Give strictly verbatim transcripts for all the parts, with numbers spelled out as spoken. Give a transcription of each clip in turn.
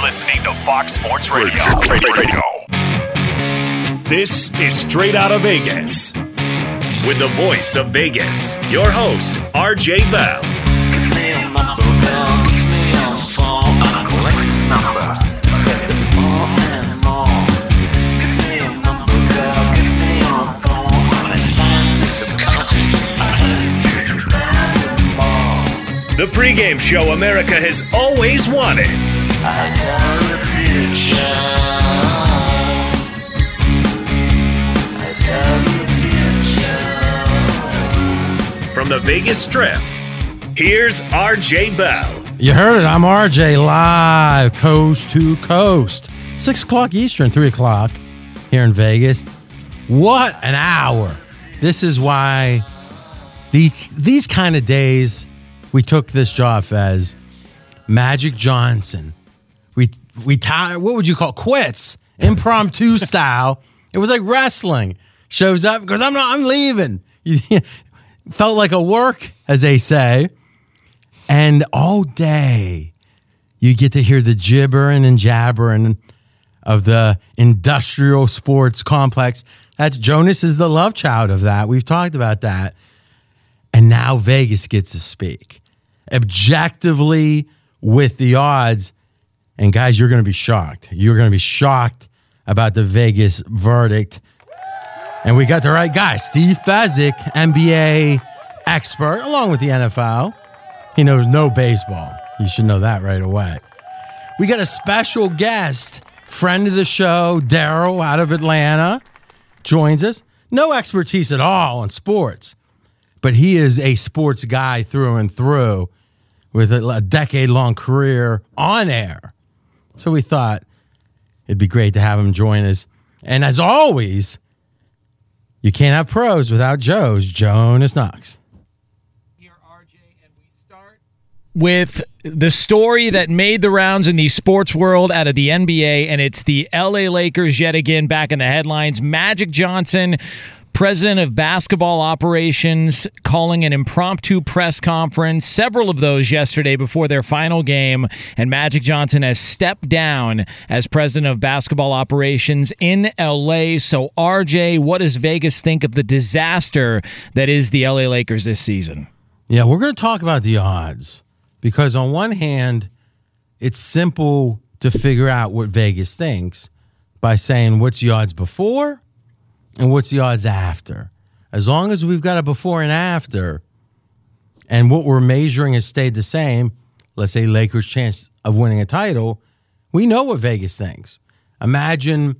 listening to Fox Sports Radio. Radio. This is Straight Outta Vegas. With the voice of Vegas, your host, R J Bell. Give me a number, girl. Give me your phone. I'm collecting numbers. More and more. Give me a number, girl. Give me your phone. I'm a scientist of counting. I tell you future better more. The pregame show America has always wanted. I tell the future. I tell the future. From the Vegas Strip, here's R J Bell. You heard it. I'm R J, live, coast to coast. six o'clock Eastern, three o'clock here in Vegas. What an hour. This is why the, these kind of days we took this job as Magic Johnson. We we tie, what would you call quits? Impromptu style. It was like wrestling. Shows up because I'm not. I'm leaving. You, felt like a work, as they say. And all day, you get to hear the gibbering and jabbering of the industrial sports complex. That's Jonas is the love child of that. We've talked about that. And now Vegas gets to speak objectively with the odds. And guys, you're going to be shocked. You're going to be shocked about the Vegas verdict. And we got the right guy, Steve Fezzik, N B A expert, along with the N F L. He knows no baseball. You should know that right away. We got a special guest, friend of the show, Daryl out of Atlanta, joins us. No expertise at all in sports, but he is a sports guy through and through with a decade-long career on air. So we thought it'd be great to have him join us. And as always, you can't have pros without Joe's Jonas Knox. Here, R J, and we start with the story that made the rounds in the sports world out of the N B A, and it's the L A Lakers yet again back in the headlines. Magic Johnson, president of basketball operations, calling an impromptu press conference, several of those yesterday before their final game, and Magic Johnson has stepped down as president of basketball operations in L A. So, R J, what does Vegas think of the disaster that is the L A Lakers this season? Yeah, we're going to talk about the odds because on one hand, it's simple to figure out what Vegas thinks by saying what's the odds before and what's the odds after. As long as we've got a before and after, and what we're measuring has stayed the same, let's say Lakers' chance of winning a title, we know what Vegas thinks. Imagine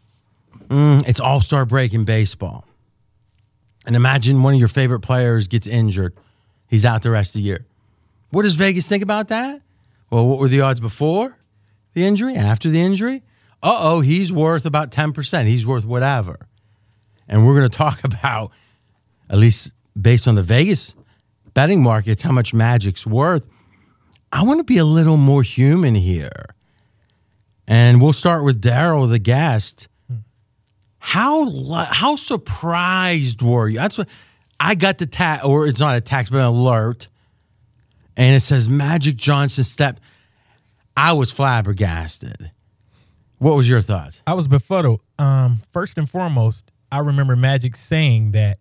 mm, it's all-star break in baseball. And imagine one of your favorite players gets injured. He's out the rest of the year. What does Vegas think about that? Well, what were the odds before the injury, after the injury? Uh-oh, he's worth about ten percent. He's worth whatever. And we're going to talk about, at least based on the Vegas betting markets, how much Magic's worth. I want to be a little more human here. And we'll start with Daryl, the guest. How how surprised were you? That's what I got the tax, or it's not a tax, but an alert. And it says Magic Johnson stepped. I was flabbergasted. What was your thoughts? I was befuddled. Um, first and foremost, I remember Magic saying that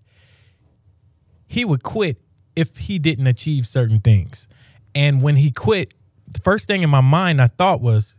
he would quit if he didn't achieve certain things. And when he quit, the first thing in my mind I thought was,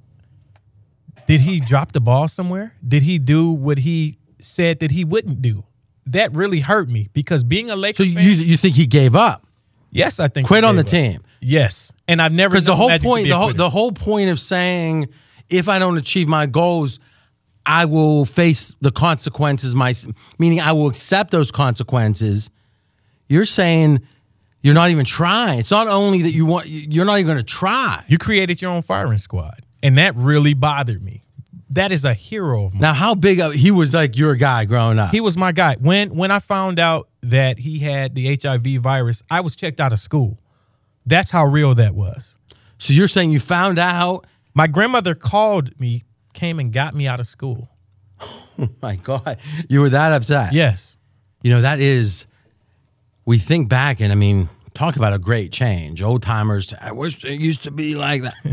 did he drop the ball somewhere? Did he do what he said that he wouldn't do? That really hurt me because being a Lakers So fan, you you think he gave up? yes, I think Quit he on the gave up. team? Yes, and I've never Because the known whole Magic to point, be a the whole, quitter. the whole point of saying, if I don't achieve my goals, I will face the consequences, my, meaning I will accept those consequences. You're saying you're not even trying. It's not only that you want, you're not even going to try. You created your own firing squad, and that really bothered me. That is a hero of mine. Now, how big of, he was like your guy growing up. He was my guy. When when I found out that he had the H I V virus, I was checked out of school. That's how real that was. So you're saying you found out? My grandmother called me, came and got me out of school. Oh my God. You were that upset? Yes. You know, that is, we think back and I mean, talk about a great change. Old timers, I wish it used to be like that.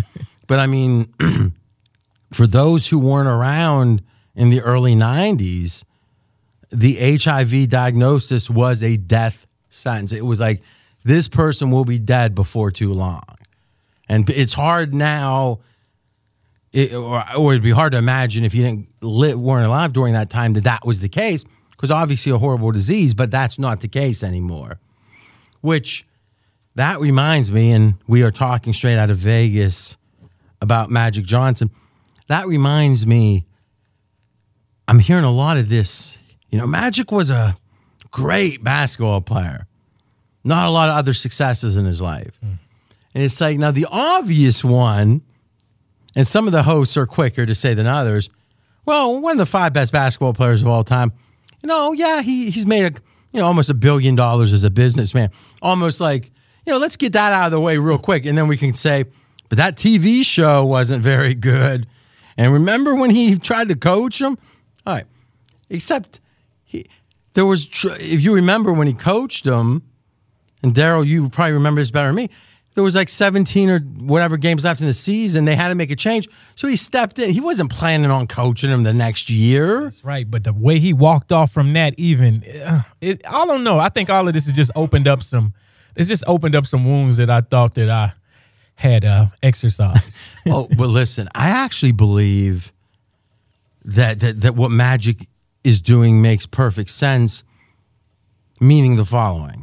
But I mean, for those who weren't around in the early nineties, the H I V diagnosis was a death sentence. It was like, this person will be dead before too long. And it's hard now, it, or, or it'd be hard to imagine if you didn't live, weren't alive during that time, that that was the case, because obviously a horrible disease, but that's not the case anymore. Which, that reminds me, and we are talking straight out of Vegas about Magic Johnson. That reminds me, I'm hearing a lot of this. You know, Magic was a great basketball player. Not a lot of other successes in his life. Mm. And it's like, now the obvious one, and some of the hosts are quicker to say than others, well, one of the five best basketball players of all time, you know, yeah, he he's made a, you know, almost a billion dollars as a businessman. Almost like, you know, let's get that out of the way real quick. And then we can say, but that T V show wasn't very good. And remember when he tried to coach him? All right. Except he, there was, tr- if you remember when he coached him, and Daryl, you probably remember this better than me, there was like seventeen or whatever games left in the season. They had to make a change. So he stepped in. He wasn't planning on coaching him the next year. That's right. But the way he walked off from that even, uh, it, I don't know. I think all of this has just opened up some, it's just opened up some wounds that I thought that I had uh, exercised. Oh, but listen, I actually believe that, that that what Magic is doing makes perfect sense, meaning the following.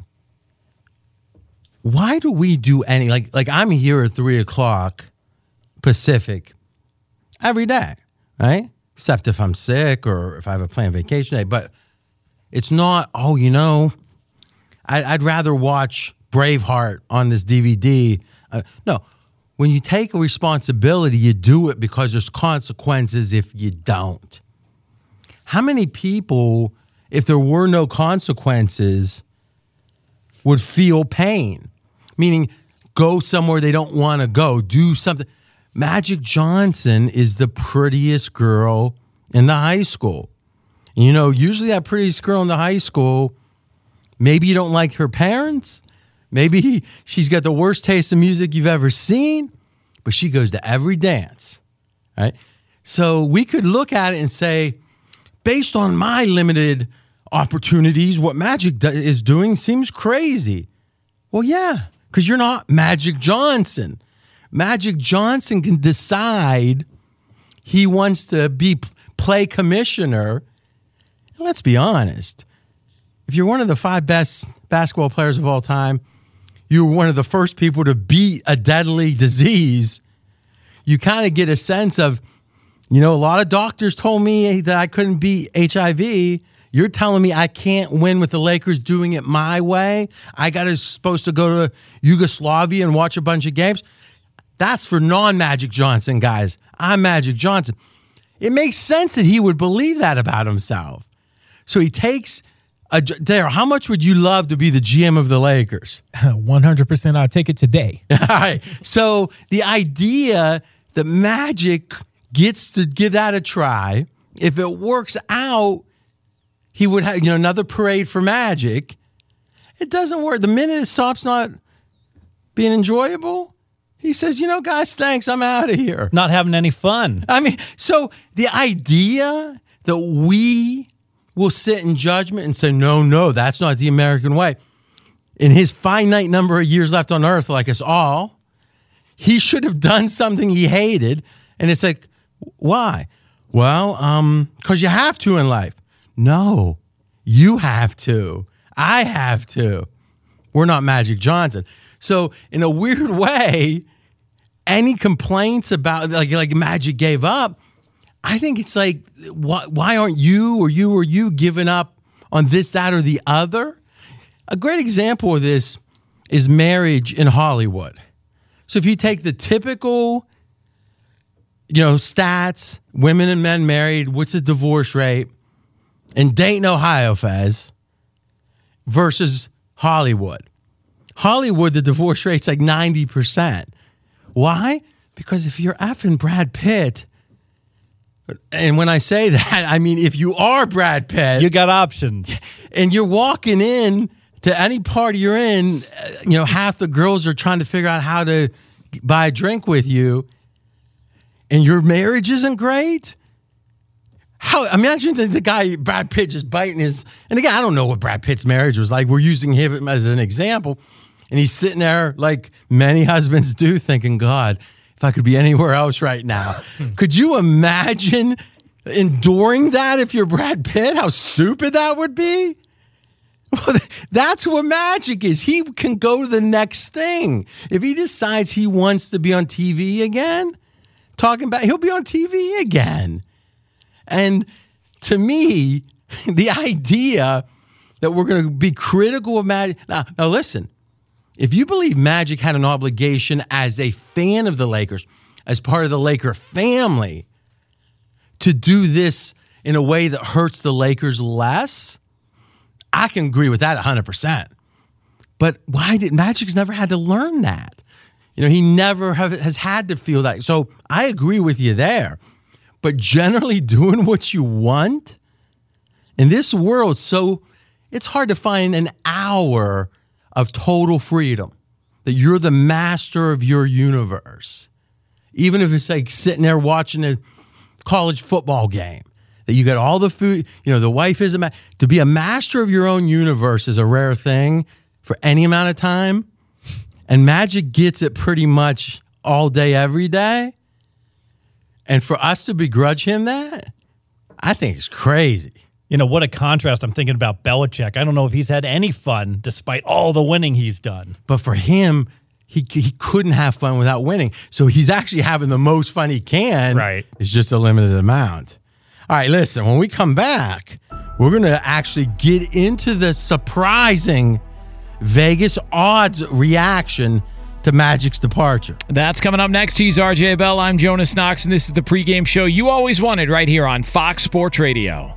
Why do we do any, like, like I'm here at three o'clock Pacific every day, right? Except if I'm sick or if I have a planned vacation day. But it's not, oh, you know, I, I'd rather watch Braveheart on this D V D. Uh, no, when you take a responsibility, you do it because there's consequences if you don't. How many people, if there were no consequences, would feel pain? Meaning, go somewhere they don't want to go, do something. Magic Johnson is the prettiest girl in the high school. You know, usually that prettiest girl in the high school, maybe you don't like her parents. Maybe she's got the worst taste in music you've ever seen, but she goes to every dance, right? So we could look at it and say, based on my limited opportunities, what Magic do- is doing seems crazy. Well, yeah, because you're not Magic Johnson. Magic Johnson can decide he wants to be play commissioner. And let's be honest. If you're one of the five best basketball players of all time, you were one of the first people to beat a deadly disease, you kind of get a sense of, you know, a lot of doctors told me that I couldn't beat H I V. You're telling me I can't win with the Lakers doing it my way? I got to supposed to go to Yugoslavia and watch a bunch of games? That's for non-Magic Johnson guys. I'm Magic Johnson. It makes sense that he would believe that about himself. So he takes a, Daryl, how much would you love to be the G M of the Lakers? one hundred percent I'll take it today. All right. So the idea that Magic gets to give that a try, if it works out, he would have, you know, another parade for Magic. It doesn't work. The minute it stops not being enjoyable, he says, you know, guys, thanks, I'm out of here. Not having any fun. I mean, so the idea that we will sit in judgment and say, no, no, that's not the American way. In his finite number of years left on earth, like us all, he should have done something he hated. And it's like, why? Well, um, because you have to in life. No, you have to. I have to. We're not Magic Johnson. So in a weird way, any complaints about like like Magic gave up, I think it's like, why, why aren't you or you or you giving up on this, that, or the other? A great example of this is marriage in Hollywood. So if you take the typical, you know, stats, women and men married, what's the divorce rate? In Dayton, Ohio, Fez, versus Hollywood. Hollywood, the divorce rate's like ninety percent. Why? Because if you're effing Brad Pitt, and when I say that, I mean if you are Brad Pitt, You got options. and you're walking in to any party you're in, you know, half the girls are trying to figure out how to buy a drink with you. and your marriage isn't great? How imagine the, the guy Brad Pitt just biting his, and again, I don't know what Brad Pitt's marriage was like. We're using him as an example, and he's sitting there like many husbands do, thinking, God, if I could be anywhere else right now. Could you imagine enduring that if you're Brad Pitt? How stupid that would be? Well, that's what magic is. He can go to the next thing. If he decides he wants to be on T V again, talking about, he'll be on T V again. And to me, the idea that we're going to be critical of magic. Now, now, listen, if you believe Magic had an obligation as a fan of the Lakers, as part of the Laker family, to do this in a way that hurts the Lakers less, I can agree with that one hundred percent. But why did Magic's never had to learn that? You know, he never have, has had to feel that. So I agree with you there. But generally doing what you want in this world, so it's hard to find an hour of total freedom, that you're the master of your universe. Even if it's like sitting there watching a college football game, that you got all the food, you know, the wife is a ma- to be a master of your own universe is a rare thing for any amount of time. And Magic gets it pretty much all day, every day. And for us to begrudge him that, I think it's crazy. You know, what a contrast. I'm thinking about Belichick. I don't know if he's had any fun despite all the winning he's done. But for him, he he couldn't have fun without winning. So he's actually having the most fun he can. Right. It's just a limited amount. All right, listen, when we come back, we're going to actually get into the surprising Vegas odds reaction to Magic's departure. That's coming up next. He's R J Bell. I'm Jonas Knox, and this is the pregame show you always wanted right here on Fox Sports Radio.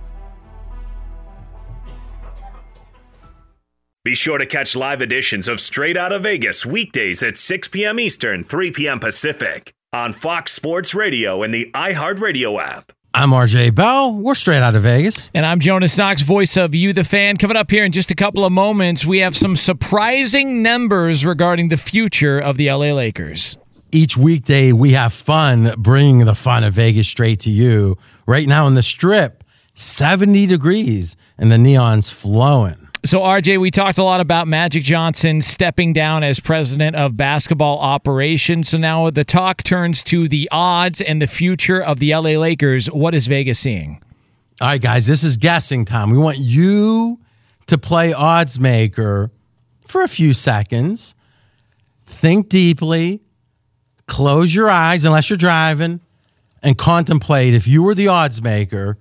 Be sure to catch live editions of Straight Outta Vegas weekdays at six p.m. Eastern, three p.m. Pacific on Fox Sports Radio and the iHeartRadio app. I'm R J Bell. We're Straight Outta Vegas. And I'm Jonas Knox, voice of You, the Fan. Coming up here in just a couple of moments, we have some surprising numbers regarding the future of the L A Lakers. Each weekday, we have fun bringing the fun of Vegas straight to you. Right now on the Strip, seventy degrees and the neon's flowing. So, R J, we talked a lot about Magic Johnson stepping down as president of basketball operations. So now the talk turns to the odds and the future of the L A Lakers. What is Vegas seeing? All right, guys, this is guessing time. We want you to play odds maker for a few seconds. Think deeply. Close your eyes, unless you're driving, and contemplate, if you were the odds maker,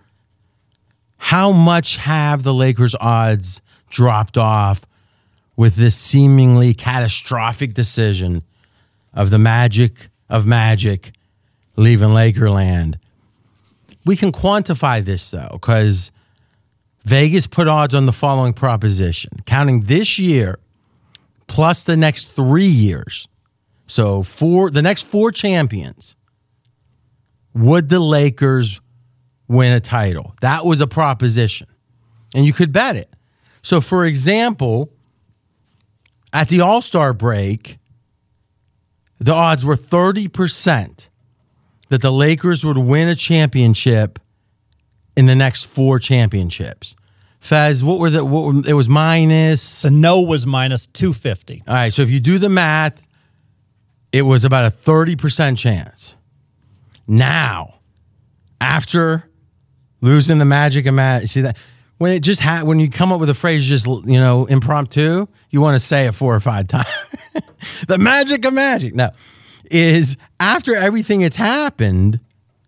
how much have the Lakers' odds dropped off with this seemingly catastrophic decision of the Magic of Magic leaving Lakerland? We can quantify this, though, because Vegas put odds on the following proposition, counting this year plus the next three years. So for the next four champions, would the Lakers win a title? That was a proposition, and you could bet it. So, for example, at the All-Star break, the odds were thirty percent that the Lakers would win a championship in the next four championships. Fez, what were the, what were, it was minus? The no was minus two fifty. All right, so if you do the math, it was about a thirty percent chance. Now, after losing the Magic and Magic, see that? When it just ha- when you come up with a phrase just, you know, impromptu, you want to say it four or five times. The Magic of Magic. No, is after everything that's happened,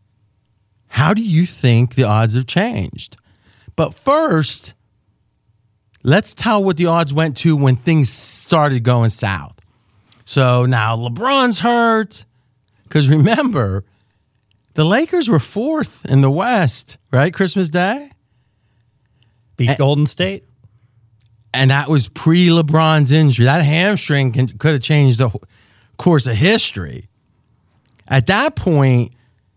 how do you think the odds have changed? But first, let's tell what the odds went to when things started going south. So now LeBron's hurt. Because remember, the Lakers were fourth in the West, right? Christmas Day. Beat And- Golden State. And that was pre-LeBron's injury. That hamstring can, could have changed the course of history. At that point,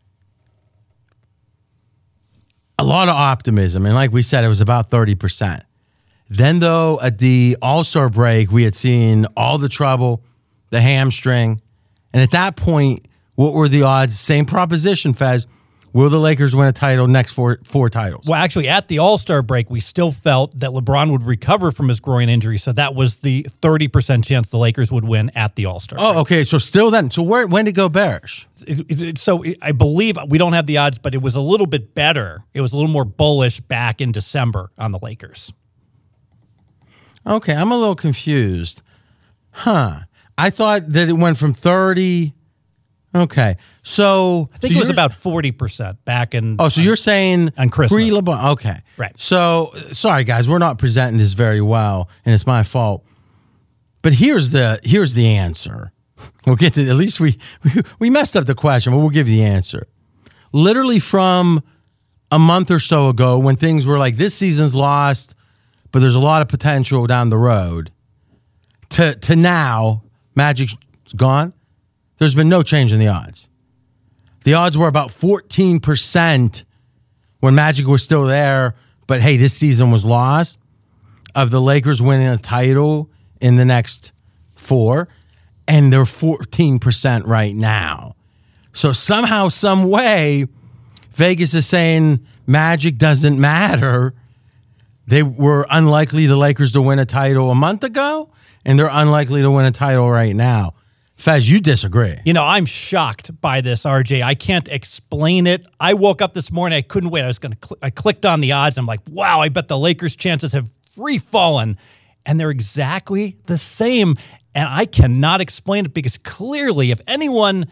a lot of optimism. And like we said, it was about thirty percent. Then, though, at the All-Star break, we had seen all the trouble, the hamstring. And at that point, what were the odds? Same proposition, Fez. Will the Lakers win a title next four four titles? Well, actually, at the All-Star break, we still felt that LeBron would recover from his groin injury, so that was the thirty percent chance the Lakers would win at the All-Star break. Oh, okay. So still then. So where when did it go bearish? It, it, it, so it, I believe, we don't have the odds, but it was a little bit better. It was a little more bullish back in December on the Lakers. Okay, I'm a little confused. Huh. I thought that it went from thirty. Okay. So I think so it was you're- about forty percent back in. Oh, so you're saying on Christmas. pre-LeBron. Okay. Right. So, sorry guys, we're not presenting this very well, and it's my fault. But here's the here's the answer. We'll get to at least we we, we messed up the question, but we'll give you the answer. Literally from a month or so ago, when things were like this season's lost, but there's a lot of potential down the road, to to now, Magic's gone. There's been no change in the odds. The odds were about fourteen percent when Magic was still there, but hey, this season was lost, of the Lakers winning a title in the next four, and they're fourteen percent right now. So somehow, some way, Vegas is saying Magic doesn't matter. They were unlikely the Lakers to win a title a month ago, and they're unlikely to win a title right now. Fez, you disagree. You know, I'm shocked by this, R J. I can't explain it. I woke up this morning. I couldn't wait. I was going to. Cl- I clicked on the odds. I'm like, wow, I bet the Lakers' chances have free fallen. And they're exactly the same. And I cannot explain it because clearly, if anyone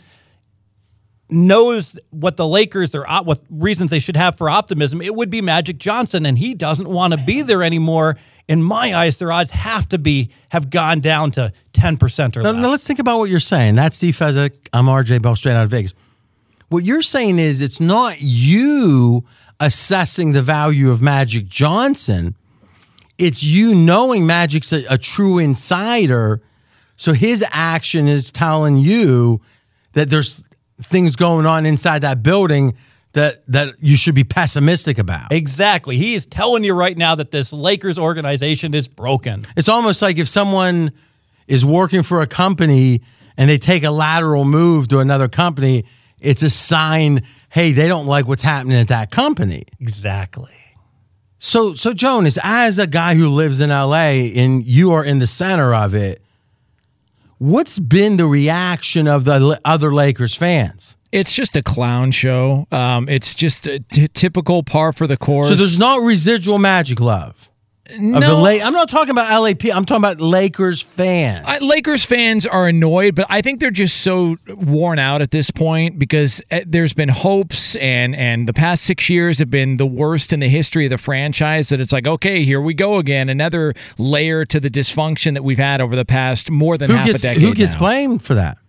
knows what the Lakers are, what reasons they should have for optimism, it would be Magic Johnson. And he doesn't want to be there anymore. In my eyes, their odds have to be have gone down to ten percent or Now, less. now let's think about what you're saying. That's Steve Fezzik. I'm R J Bell, straight out of Vegas. What you're saying is it's not you assessing the value of Magic Johnson. It's you knowing Magic's a, a true insider. So his action is telling you that there's things going on inside that building that that you should be pessimistic about. Exactly. He is telling you right now that this Lakers organization is broken. It's almost like if someone is working for a company and they take a lateral move to another company, it's a sign, hey, they don't like what's happening at that company. Exactly. So, so Jonas, as a guy who lives in L A and you are in the center of it, what's been the reaction of the other Lakers fans? It's just a clown show. Um, it's just a t- typical par for the course. So there's not residual Magic love. no. Of the La- I'm not talking about L A P. I'm talking about Lakers fans. I, Lakers fans are annoyed, but I think they're just so worn out at this point because uh, there's been hopes, and and the past six years have been the worst in the history of the franchise. That it's like, okay, here we go again, another layer to the dysfunction that we've had over the past more than who half gets a decade. who gets now. blamed for that?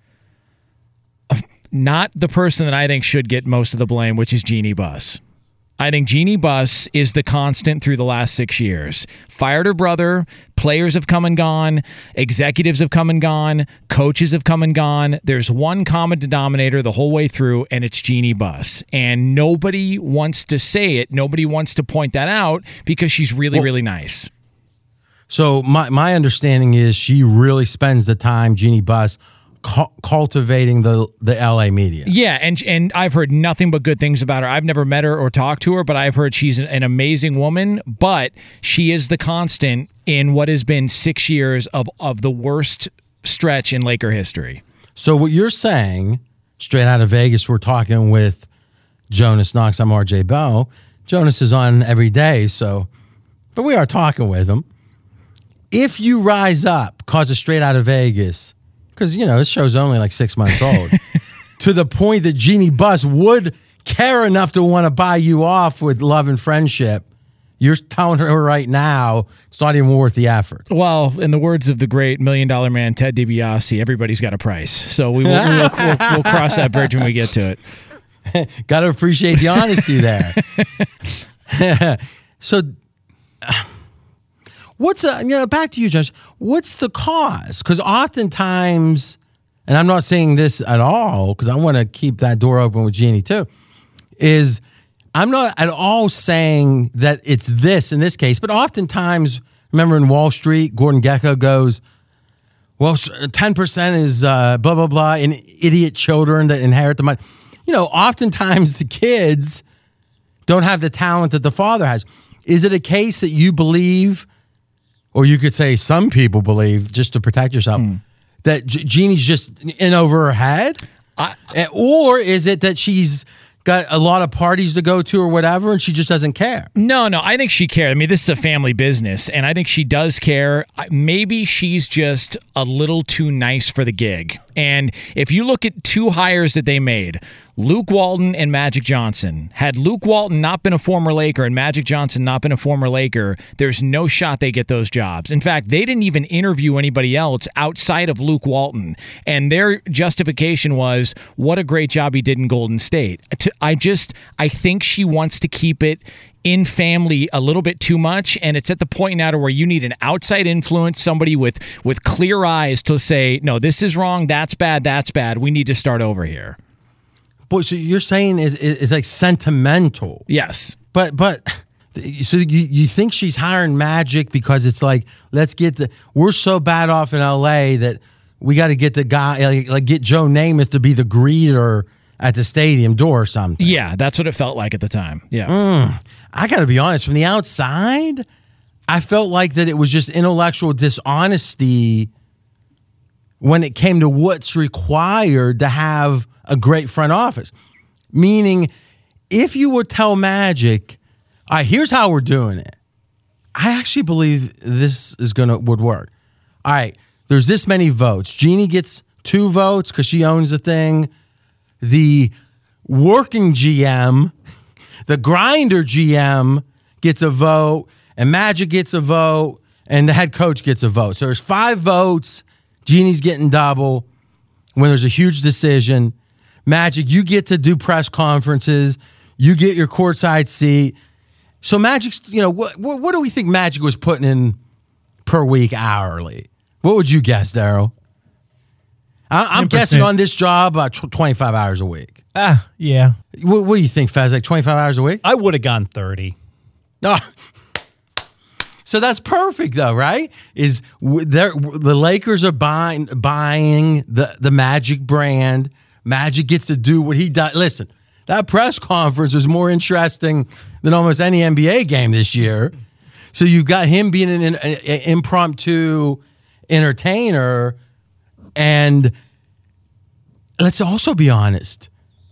Not the person that I think should get most of the blame, which is Jeannie Buss. I think Jeannie Buss is the constant through the last six years. Fired her brother, players have come and gone, executives have come and gone, coaches have come and gone. There's one common denominator the whole way through, and it's Jeannie Buss. And nobody wants to say it. Nobody wants to point that out because she's really, Well, really nice. So my my understanding is she really spends the time, Jeannie Buss, cu- cultivating the the L A media. Yeah, and and I've heard nothing but good things about her. I've never met her or talked to her, but I've heard she's an, an amazing woman. But she is the constant in what has been six years of, of the worst stretch in Laker history. So what you're saying, straight out of Vegas, we're talking with Jonas Knox. I'm R J Bell. Jonas is on every day, so but we are talking with him. If you rise up, cause a straight out of Vegas, because, you know, this show's only like six months old, to the point that Jeannie Buss would care enough to want to buy you off with love and friendship, you're telling her right now it's not even worth the effort. Well, in the words of the great Million Dollar Man, Ted DiBiase, everybody's got a price. So we will, we will we'll, we'll cross that bridge when we get to it. Got to appreciate the honesty there. So... What's a, you know, back to you, Judge. What's the cause? Because oftentimes, and I'm not saying this at all, because I want to keep that door open with Jeannie too, is I'm not at all saying that it's this in this case, but oftentimes, remember in Wall Street, Gordon Gekko goes, well, ten percent is uh, blah, blah, blah, and idiot children that inherit the money. You know, oftentimes the kids don't have the talent that the father has. Is it a case that you believe, or you could say some people believe, just to protect yourself, mm. that G- Jeannie's just in over her head? I, or is it that she's got a lot of parties to go to or whatever, and she just doesn't care? No, no, I think she cares. I mean, this is a family business, and I think she does care. Maybe she's just a little too nice for the gig. And if you look at two hires that they made, Luke Walton and Magic Johnson, had Luke Walton not been a former Laker and Magic Johnson not been a former Laker, there's no shot they get those jobs. In fact, they didn't even interview anybody else outside of Luke Walton. And their justification was, what a great job he did in Golden State. I just, I think she wants to keep it in family a little bit too much, and it's at the point now to where you need an outside influence, somebody with with clear eyes to say, no, this is wrong, that's bad, that's bad, we need to start over here. Boy, so you're saying is it's like sentimental. Yes. But but so you, you think she's hiring Magic because it's like, let's get the, we're so bad off in L A that we got to get the guy, like, like get Joe Namath to be the greeter at the stadium door or something. Yeah, that's what it felt like at the time. Yeah. Mm. I got to be honest, from the outside, I felt like that it was just intellectual dishonesty when it came to what's required to have a great front office. Meaning, if you would tell Magic, all right, here's how we're doing it, I actually believe this is gonna would work. All right, there's this many votes. Jeannie gets two votes because she owns the thing. The working G M, the grinder G M gets a vote, and Magic gets a vote, and the head coach gets a vote. So there's five votes. Jeannie's getting double when there's a huge decision. Magic, you get to do press conferences. You get your courtside seat. So Magic's, you know, what, what, what do we think Magic was putting in per week hourly? What would you guess, Daryl? I, I'm ten percent guessing on this job about twenty-five hours a week. Ah, yeah. What, what do you think, Faz? Like twenty-five hours a week? I would have gone thirty. Oh. So that's perfect, though, right? Is the Lakers are buying buying the, the Magic brand. Magic gets to do what he does. Listen, that press conference was more interesting than almost any N B A game this year. So you've got him being an, an, an impromptu entertainer. And let's also be honest.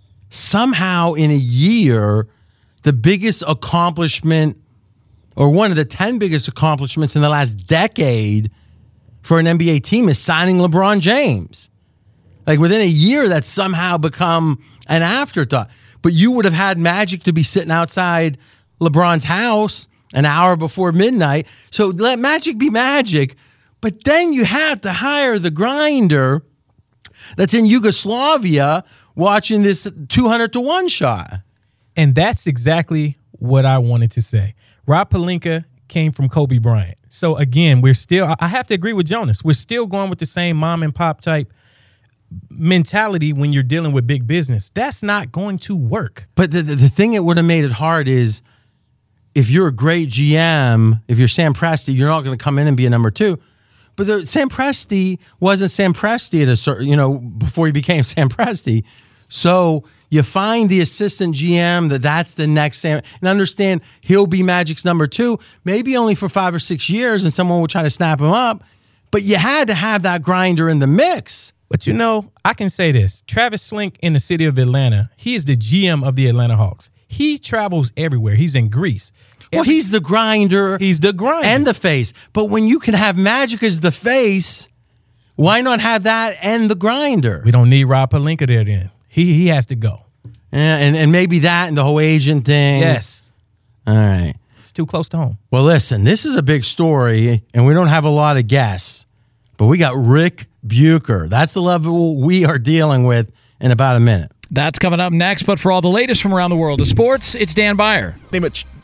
Somehow in a year, the biggest accomplishment, or one of the ten biggest accomplishments in the last decade for an N B A team, is signing LeBron James. Like within a year, that's somehow become an afterthought. But you would have had Magic to be sitting outside LeBron's house an hour before midnight. So let Magic be Magic. But then you had to hire the grinder that's in Yugoslavia watching this two hundred to one shot. And that's exactly what I wanted to say. Rob Pelinka came from Kobe Bryant. So again, we're still, I have to agree with Jonas. We're still going with the same mom and pop type mentality when you're dealing with big business. That's not going to work. But the, the, the thing that would have made it hard is if you're a great G M, if you're Sam Presti, you're not going to come in and be a number two. But the, Sam Presti wasn't Sam Presti at a certain, you know, before he became Sam Presti. So you find the assistant G M that that's the next Sam, and understand he'll be Magic's number two, maybe only for five or six years, and someone will try to snap him up. But you had to have that grinder in the mix. But you know, I can say this. Travis Slink in the city of Atlanta, he is the G M of the Atlanta Hawks. He travels everywhere. He's in Greece. Well, he's the grinder. He's the grinder. And the face. But when you can have Magic as the face, why not have that and the grinder? We don't need Rob Pelinka there then. He he has to go. Yeah, and, and maybe that and the whole agent thing. Yes. All right. It's too close to home. Well, listen, this is a big story, and we don't have a lot of guests, but we got Rick Bucher. That's the level we are dealing with in about a minute. That's coming up next, but for all the latest from around the world of sports, it's Dan Beyer. Name it.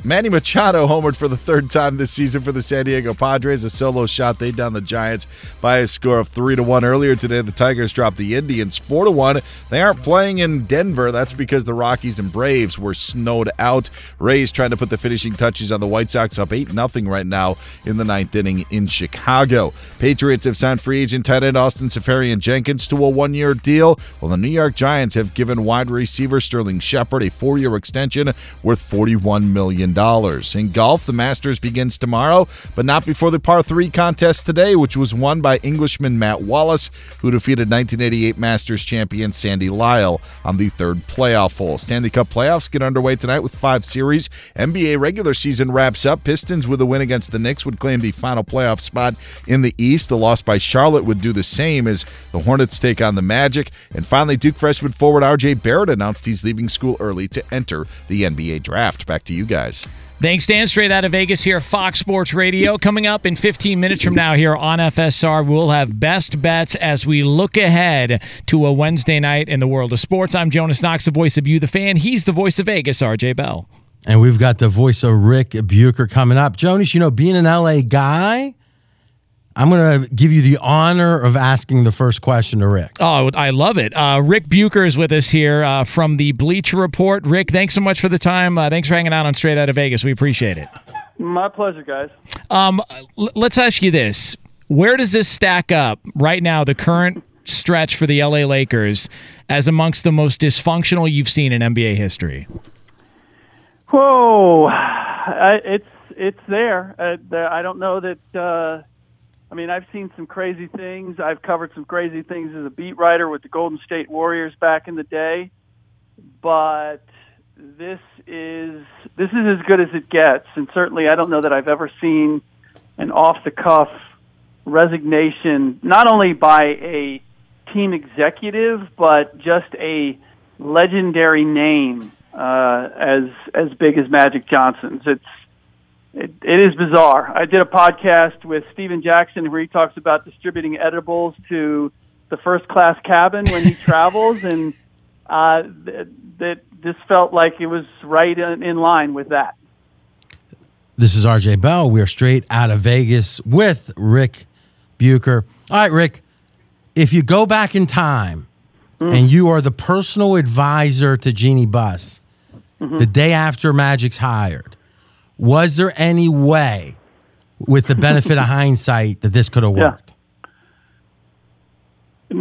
Manny Machado homered for the third time this season for the San Diego Padres. A solo shot. They down the Giants by a score of three to one. Earlier today, the Tigers dropped the Indians four to one. They aren't playing in Denver. That's because the Rockies and Braves were snowed out. Rays trying to put the finishing touches on the White Sox, up eight nothing right now in the ninth inning in Chicago. Patriots have signed free agent tight end Austin Seferian-Jenkins to a one-year deal, while the New York Giants have given wide receiver Sterling Shepard a four-year extension worth forty-one million dollars. In golf, the Masters begins tomorrow, but not before the par three contest today, which was won by Englishman Matt Wallace, who defeated nineteen eighty-eight Masters champion Sandy Lyle on the third playoff hole. Stanley Cup playoffs get underway tonight with five series. N B A regular season wraps up. Pistons with a win against the Knicks would claim the final playoff spot in the East. The loss by Charlotte would do the same as the Hornets take on the Magic. And finally, Duke freshman forward R J Barrett announced he's leaving school early to enter the N B A draft. Back to you guys. Thanks, Dan. Straight out of Vegas here, Fox Sports Radio. Coming up in fifteen minutes from now here on F S R, we'll have best bets as we look ahead to a Wednesday night in the world of sports. I'm Jonas Knox, the voice of You, the fan. He's the voice of Vegas, R J Bell. And we've got the voice of Rick Bucher coming up. Jonas, you know, being an L A guy, I'm going to give you the honor of asking the first question to Rick. Oh, I love it. Uh, Rick Bucher is with us here uh, from the Bleacher Report. Rick, thanks so much for the time. Uh, thanks for hanging out on Straight Out of Vegas. We appreciate it. My pleasure, guys. Um, l- let's ask you this. Where does this stack up right now, the current stretch for the L A Lakers, as amongst the most dysfunctional you've seen in N B A history? Whoa. I, it's it's there. Uh, the, I don't know that uh, – I mean, I've seen some crazy things. I've covered some crazy things as a beat writer with the Golden State Warriors back in the day. But this is this is as good as it gets. And certainly I don't know that I've ever seen an off-the-cuff resignation, not only by a team executive, but just a legendary name uh, as as big as Magic Johnson's. It's It, it is bizarre. I did a podcast with Steven Jackson where he talks about distributing edibles to the first-class cabin when he travels, and uh, th- that this felt like it was right in, in line with that. This is R J Bell. We're straight out of Vegas with Rick Bucher. All right, Rick, if you go back in time mm. and you are the personal advisor to Jeannie Buss mm-hmm. the day after Magic's hired, was there any way, with the benefit of hindsight, that this could have worked? Yeah.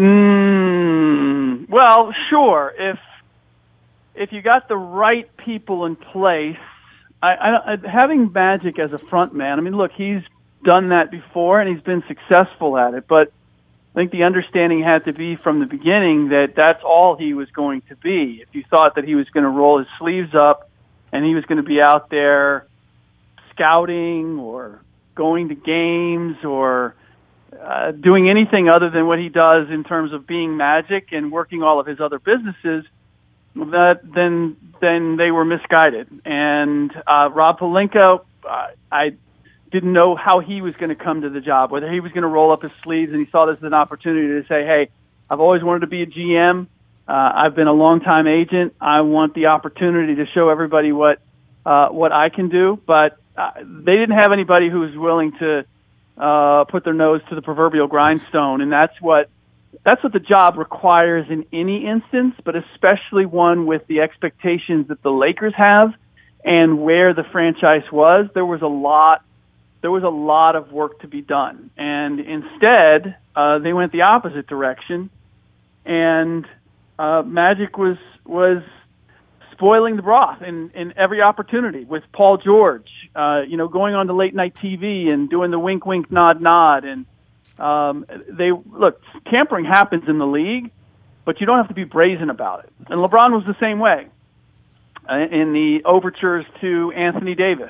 Mm, well, sure. If if you got the right people in place, I, I, having Magic as a front man, I mean, look, he's done that before and he's been successful at it, but I think the understanding had to be from the beginning that that's all he was going to be. If you thought that he was going to roll his sleeves up and he was going to be out there scouting or going to games or uh, doing anything other than what he does in terms of being Magic and working all of his other businesses, that then then they were misguided. And uh, Rob Pelinka, uh, I didn't know how he was going to come to the job, whether he was going to roll up his sleeves and he saw this as an opportunity to say, hey, I've always wanted to be a G M. Uh, I've been a long-time agent. I want the opportunity to show everybody what uh, what I can do. But uh, they didn't have anybody who was willing to uh, put their nose to the proverbial grindstone, and that's what that's what the job requires in any instance, but especially one with the expectations that the Lakers have and where the franchise was. There was a lot. There was a lot of work to be done, and instead uh, they went the opposite direction, and uh, Magic was was spoiling the broth in, in every opportunity with Paul George, uh, you know, going on to late night T V and doing the wink, wink, nod, nod, and um, they look. Tampering happens in the league, but you don't have to be brazen about it. And LeBron was the same way uh, in the overtures to Anthony Davis.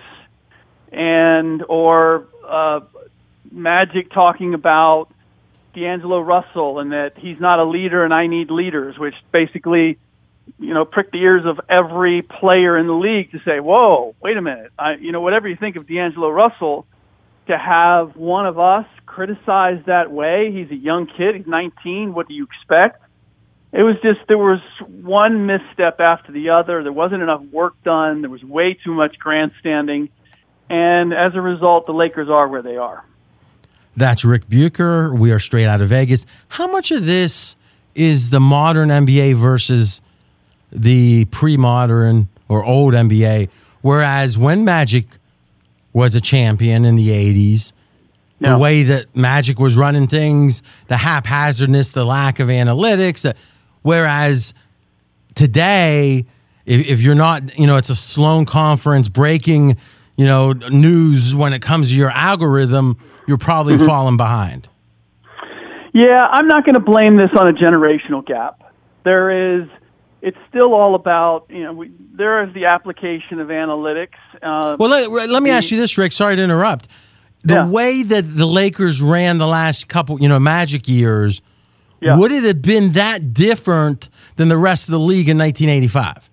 And or uh, Magic talking about D'Angelo Russell and that he's not a leader and I need leaders, which basically, you know, pricked the ears of every player in the league to say, whoa, wait a minute. I, you know, whatever you think of D'Angelo Russell, to have one of us criticized that way, he's a young kid, he's nineteen, what do you expect? it was just there was one misstep after the other. There wasn't enough work done. There was way too much grandstanding. And as a result, the Lakers are where they are. That's Rick Bucher. We are straight out of Vegas. How much of this is the modern N B A versus the pre-modern or old N B A? Whereas when Magic was a champion in the eighties, the Yeah. way that Magic was running things, the haphazardness, the lack of analytics. uh, Whereas today, if, if you're not, you know, it's a Sloan conference breaking, you know, news when it comes to your algorithm, you're probably Mm-hmm. falling behind. Yeah, I'm not going to blame this on a generational gap. There is, it's still all about, you know, we, there is the application of analytics. Uh, Well, let, let me ask you this, Rick. Sorry to interrupt. The Yeah. way that the Lakers ran the last couple, you know, Magic years, Yeah. would it have been that different than the rest of the league in nineteen eighty-five?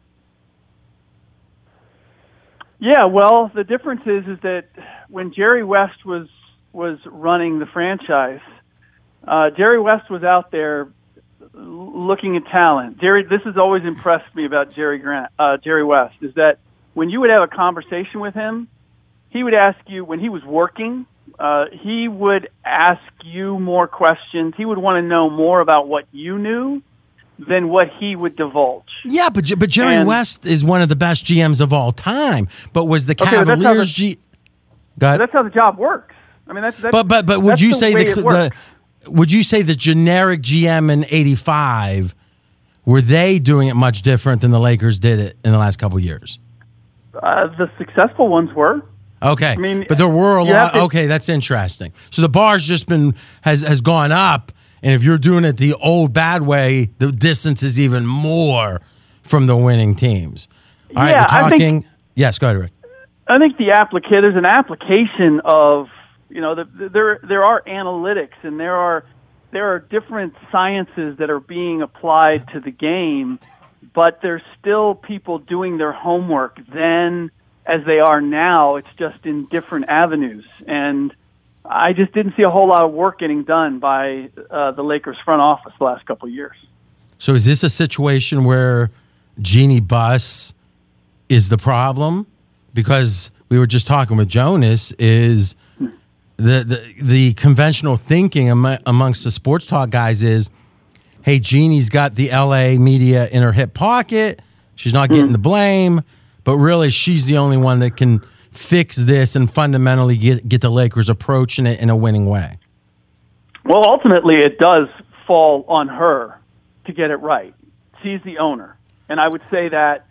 Yeah, well, the difference is is that when Jerry West was was running the franchise, uh, Jerry West was out there l- looking at talent. Jerry, this has always impressed me about Jerry Grant, uh, Jerry West, is that when you would have a conversation with him, he would ask you when he was working. Uh, he would ask you more questions. He would want to know more about what you knew than what he would divulge. Yeah, but J- but Jerry And- West is one of the best G Ms of all time. But was the Okay, but that's how Cavaliers the- G? Go But ahead. that's how the job works. I mean, that's, that's But but but would that's you the say way the, it the works. would you say the generic G M in eighty-five, were they doing it much different than the Lakers did it in the last couple of years? Uh, the successful ones were. Okay, I mean, but there were a you lot. have to- Okay, that's interesting. So the bar's just been has has gone up, and if you're doing it the old bad way, the distance is even more from the winning teams. All right, Yeah, we're I think- talking. Yes, go ahead, Rick. I think the applica- there's an application of, you know, the, the, there there are analytics and there are there are different sciences that are being applied to the game, but there's still people doing their homework then as they are now. It's just in different avenues, and I just didn't see a whole lot of work getting done by uh, the Lakers front office the last couple of years. So is this a situation where Jeannie Buss is the problem? Because we were just talking with Jonas, is the the, the conventional thinking am- amongst the sports talk guys is, hey, Jeannie's got the L A media in her hip pocket. She's not getting the blame, but really she's the only one that can fix this and fundamentally get, get the Lakers approaching it in a winning way. Well, ultimately, it does fall on her to get it right. She's the owner. And I would say that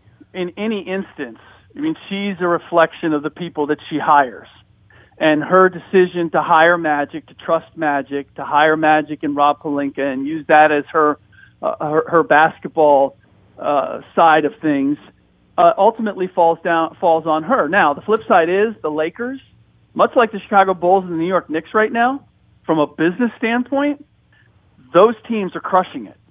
in any instance, I mean, she's a reflection of the people that she hires. And her decision to hire Magic, to trust Magic, to hire Magic and Rob Pelinka and use that as her uh, her, her basketball uh, side of things, uh, ultimately falls down falls on her. Now, the flip side is the Lakers, much like the Chicago Bulls and the New York Knicks right now, from a business standpoint, those teams are crushing it.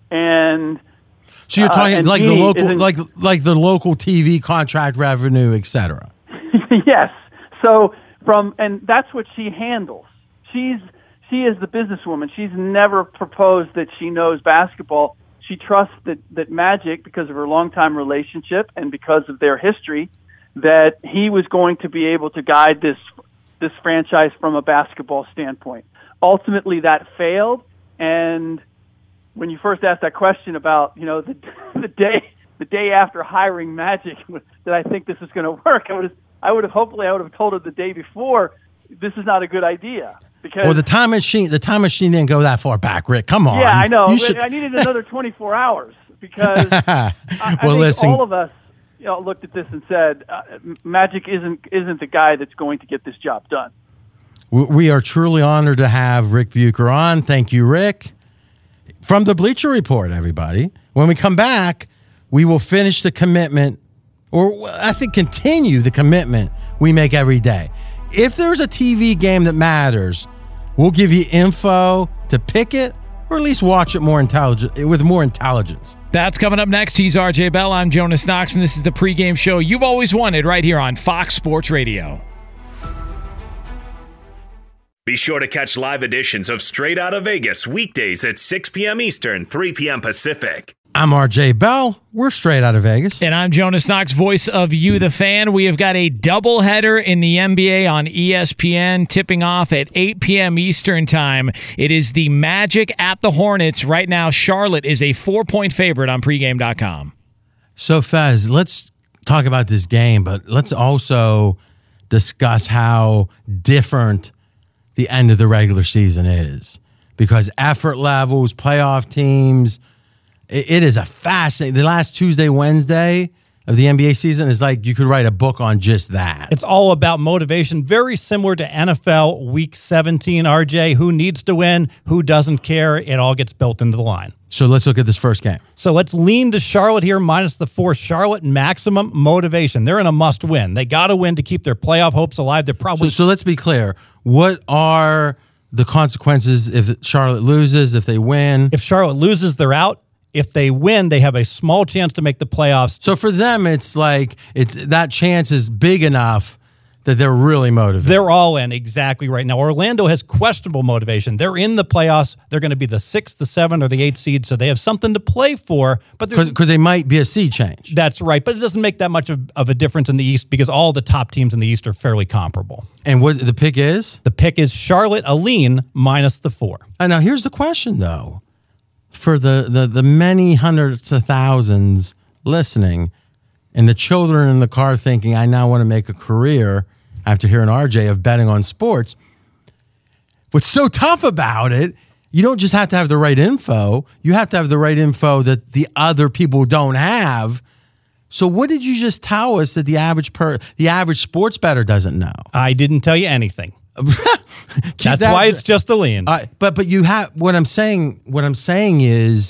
And So you're Uh, talking and like the Jeannie local, isn't- like like the local T V contract revenue, et cetera. yes. So from and that's what she handles. She's she is the businesswoman. She's never proposed that she knows basketball. She trusts that, that Magic, because of her longtime relationship and because of their history, that he was going to be able to guide this this franchise from a basketball standpoint. Ultimately, that failed. And when you first asked that question about, you know, the the day the day after hiring Magic, that I think this is going to work, I would have, I would have hopefully I would have told her the day before, this is not a good idea. Because Well, the time machine, the time machine didn't go that far back, Rick. Come on. yeah, I know. You but should- I needed another twenty-four hours because I, I Well, think listen. all of us, you know, looked at this and said, uh, Magic isn't isn't the guy that's going to get this job done. We- We are truly honored to have Rick Bucher on. Thank you, Rick. From the Bleacher Report, everybody. When we come back, we will finish the commitment, or I think continue the commitment we make every day. If there's a T V game that matters, we'll give you info to pick it, or at least watch it more intelligent with more intelligence. That's coming up next. He's R J Bell. I'm Jonas Knox, and this is the pregame show you've always wanted right here on Fox Sports Radio. Be sure to catch live editions of Straight Outta Vegas weekdays at six p.m. Eastern, three p.m. Pacific. I'm R J Bell. We're straight out of Vegas. And I'm Jonas Knox, voice of You, the Fan. We have got a doubleheader in the N B A on E S P N, tipping off at eight p.m. Eastern time. It is the Magic at the Hornets. Right now, Charlotte is a four-point favorite on pregame dot com. So, Fez, let's talk about this game, but let's also discuss how different the end of the regular season is. Because effort levels, playoff teams, it, it is a fascinating. The last Tuesday, Wednesday of the N B A season is like you could write a book on just that. It's all about motivation, very similar to N F L Week seventeen, R J. Who needs to win? Who doesn't care? It all gets built into the line. So let's look at this first game. So let's lean to Charlotte here, minus the four. Charlotte, maximum motivation. They're in a must-win. They got to win to keep their playoff hopes alive. They're probably... So, so let's be clear. What are the consequences if Charlotte loses, if they win? If Charlotte loses, they're out. If they win, they have a small chance to make the playoffs. So for them, it's like it's that chance is big enough that they're really motivated. They're all in, exactly right. Now, Orlando has questionable motivation. They're in the playoffs. They're going to be the sixth, the seventh, or the eighth seed, so they have something to play for. But Because they might be a seed change. That's right, but it doesn't make that much of, of a difference in the East because all the top teams in the East are fairly comparable. And what the pick is? The pick is Charlotte, a lean, minus the four. And now here's the question, though. For the, the, the many hundreds of thousands listening and the children in the car thinking, I now want to make a career after hearing R J of betting on sports. What's so tough about it, you don't just have to have the right info. You have to have the right info that the other people don't have. So what did you just tell us that the average per the average sports bettor doesn't know? I didn't tell you anything. That's that, why it's just a lean. Uh, but but you have what I'm saying. What I'm saying is,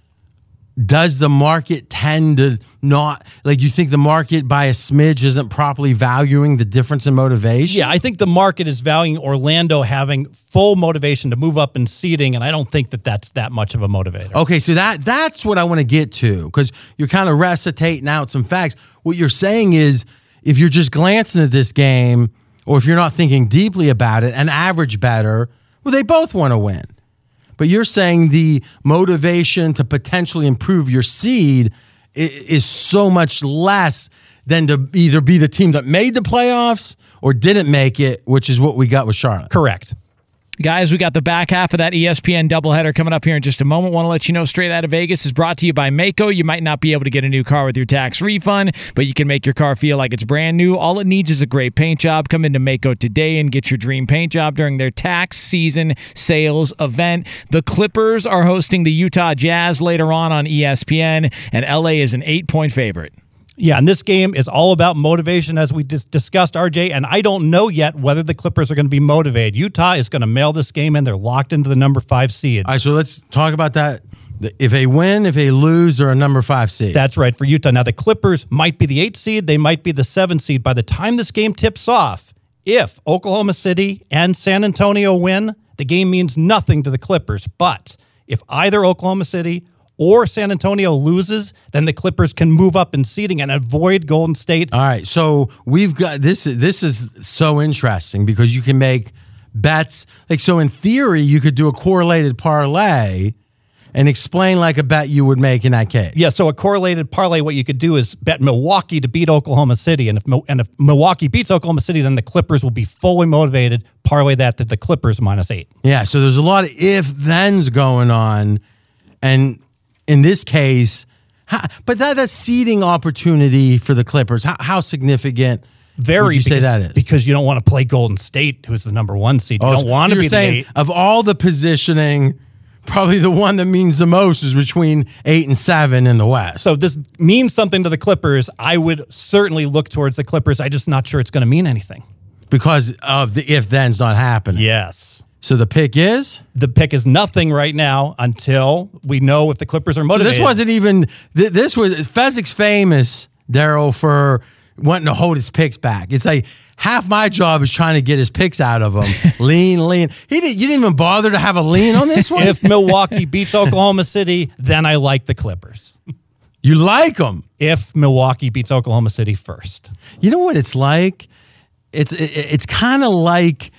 does the market tend to not like you think the market by a smidge isn't properly valuing the difference in motivation? Yeah, I think the market is valuing Orlando having full motivation to move up in seeding, and I don't think that that's that much of a motivator. Okay, so that that's what I want to get to because you're kind of recitating out some facts. What you're saying is, if you're just glancing at this game, or if you're not thinking deeply about it, an average bettor, well, they both want to win. But you're saying the motivation to potentially improve your seed is so much less than to either be the team that made the playoffs or didn't make it, which is what we got with Charlotte. Correct. Guys, we got the back half of that E S P N doubleheader coming up here in just a moment. Want to let you know Straight Out of Vegas is brought to you by Maaco. You might not be able to get a new car with your tax refund, but you can make your car feel like it's brand new. All it needs is a great paint job. Come into Maaco today and get your dream paint job during their tax season sales event. The Clippers are hosting the Utah Jazz later on on E S P N, and L A is an eight-point favorite. Yeah, and this game is all about motivation, as we just discussed, R J, and I don't know yet whether the Clippers are going to be motivated. Utah is going to mail this game in. They're locked into the number five seed. All right, so let's talk about that. If they win, if they lose, they're a number five seed. That's right, for Utah. Now, the Clippers might be the eighth seed. They might be the seventh seed. By the time this game tips off, if Oklahoma City and San Antonio win, the game means nothing to the Clippers. But if either Oklahoma City or San Antonio loses, then the Clippers can move up in seeding and avoid Golden State. All right, so we've got this. This is so interesting because you can make bets. Like, so in theory, you could do a correlated parlay and explain like a bet you would make in that case. Yeah, so a correlated parlay, what you could do is bet Milwaukee to beat Oklahoma City, and if and if Milwaukee beats Oklahoma City, then the Clippers will be fully motivated. Parlay that to the Clippers minus eight. Yeah, so there's a lot of if-thens going on, and in this case, how, but that that seeding opportunity for the Clippers, how, how significant Very, would you because, say that is? Because you don't want to play Golden State, who's the number one seed. You oh, don't want to you're be saying the eight. Of all the positioning, probably the one that means the most is between eight and seven in the West. So this means something to the Clippers. I would certainly look towards the Clippers. I'm just not sure it's going to mean anything. Because of the if-then's not happening. Yes. So the pick is? The pick is nothing right now until we know if the Clippers are motivated. So this wasn't even, th- this was, Fezzik's famous, Daryl, for wanting to hold his picks back. It's like, half my job is trying to get his picks out of him. lean, lean. He didn't, you didn't even bother to have a lean on this one? If Milwaukee beats Oklahoma City, then I like the Clippers. You like them? If Milwaukee beats Oklahoma City first. You know what it's like? It's, it, it's kind of like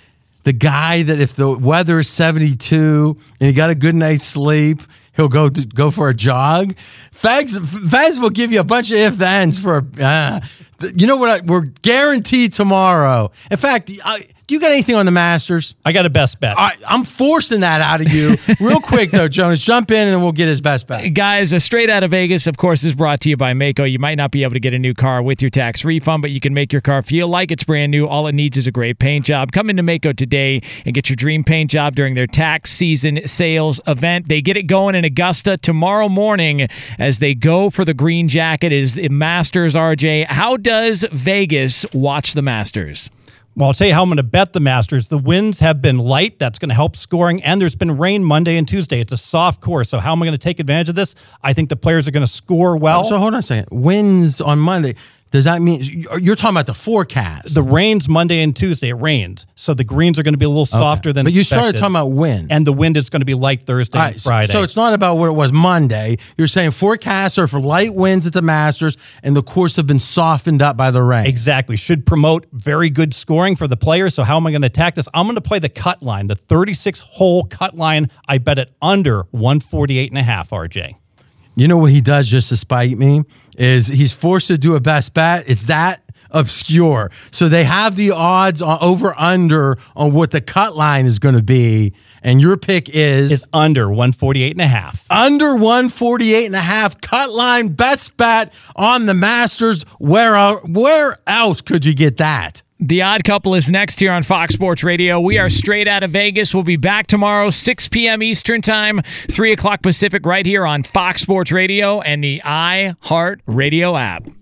the guy that if the weather is seventy-two and he got a good night's sleep, he'll go to, go for a jog. Fags, Faz will give you a bunch of if-thens for, uh, you know what, I, we're guaranteed tomorrow. In fact, I, do you got anything on the Masters? I got a best bet. I, I'm forcing that out of you. Real quick, though, Jonas, jump in and we'll get his best bet. Guys, a Straight Out of Vegas, of course, is brought to you by Maaco. You might not be able to get a new car with your tax refund, but you can make your car feel like it's brand new. All it needs is a great paint job. Come into Maaco today and get your dream paint job during their tax season sales event. They get it going in Augusta tomorrow morning as they go for the green jacket. It is Masters, R J. How does Vegas watch the Masters? Well, I'll tell you how I'm going to bet the Masters. The winds have been light. That's going to help scoring. And there's been rain Monday and Tuesday. It's a soft course. So how am I going to take advantage of this? I think the players are going to score well. So hold on a second. Winds on Monday. Does that mean you're talking about the forecast? The rains Monday and Tuesday. It rained. So the greens are going to be a little softer Okay. than But you expected. started talking about wind. And the wind is going to be light Thursday All and right, so- Friday. So it's not about what it was Monday. You're saying forecasts are for light winds at the Masters, and the course have been softened up by the rain. Exactly. Should promote very good scoring for the players. So how am I going to attack this? I'm going to play the cut line, the thirty-six hole cut line. I bet it under one forty-eight and a half, R J. You know what he does just to spite me? Is he's forced to do a best bet. It's that obscure. So they have the odds on over under on what the cut line is going to be. And your pick is It's under one forty-eight and a half. under one forty-eight and a half cut line best bet on the Masters. Where, el- where else could you get that? The Odd Couple is next here on Fox Sports Radio. We are Straight Out of Vegas. We'll be back tomorrow, six p.m. Eastern Time, three o'clock Pacific, right here on Fox Sports Radio and the iHeart Radio app.